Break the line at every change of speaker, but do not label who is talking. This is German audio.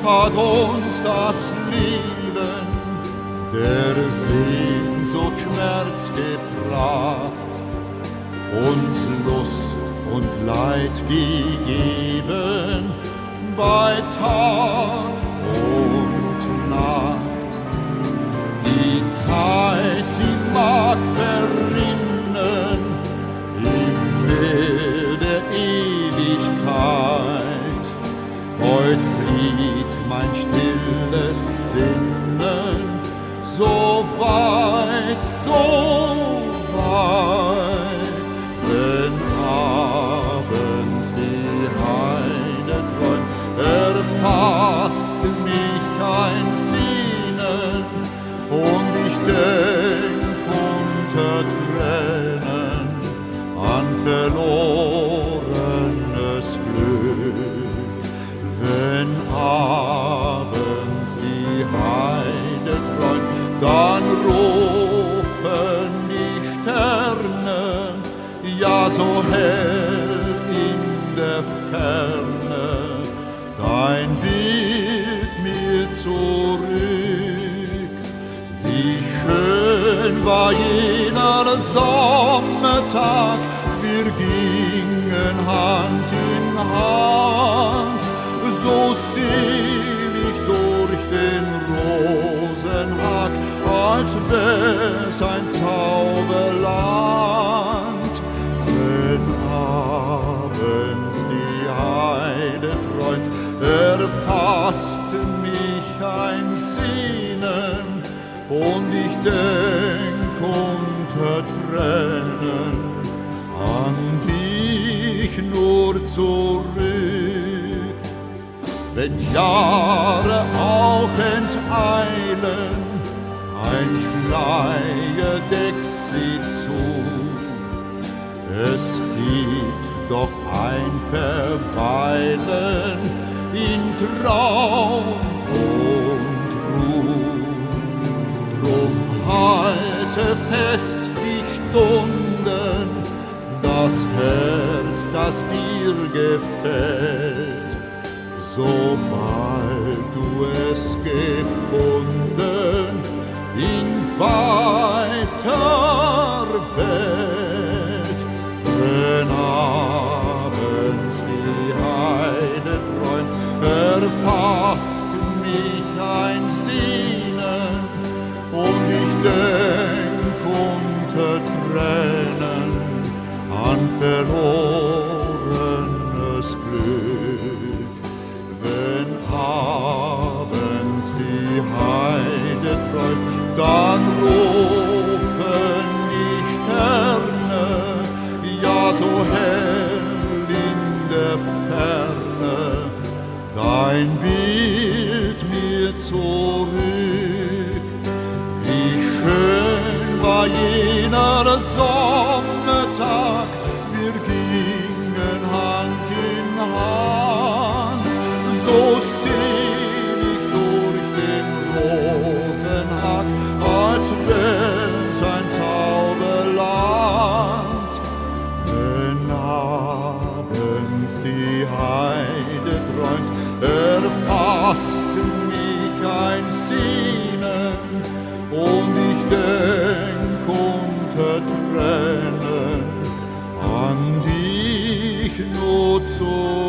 hat uns das Leben der Sehnsucht Schmerz gebracht, uns Lust und Leid gegeben bei Tag und Nacht. Die Zeit, sie mag verrinnen im Meer der Ewigkeit. Heut flieht mein stilles Sinnen so weit, wenn abends die Heide träumt, erfasst mich ein Sehnen und ich denk unter Tränen an verlorenes Glück. Wenn abends die Heide träumt, dann rufen die Sterne, ja so hell in der Ferne, dein Bild mir zurück. Wie schön war jener Sommertag, wir gingen Hand in Hand, so selig durch den Rosenhag, als wär's ein Zauberland. Wenn abends die Heide träumt, erfasst mich ein Sehnen und ich denk unter Tränen an dich nur zurück. Wenn Jahre auch enteilen, ein Schleier deckt sie zu. Es gibt doch ein Verweilen in Traum und Ruhe. Drum halte fest die Stunden, das Herz, das dir gefällt. Sobald du es gefunden in weiter Welt, wenn abends die Heide träumt, erfasst mich ein Sehnen und ich denk unter Tränen an verlorenes Glück. Wenn abends die Heide träumt, dann rufen die Sterne, ja so hell in der Ferne, dein Bild mir zurück. Wie schön war jener Sommertag, wir gingen Hand in Hand, so selig durch den Rosenhag, als wär's ein Zauberland. Wenn abends die Heide träumt, erfasst mich ein Sehnen und ich denk unter Tränen an dich nur zurück.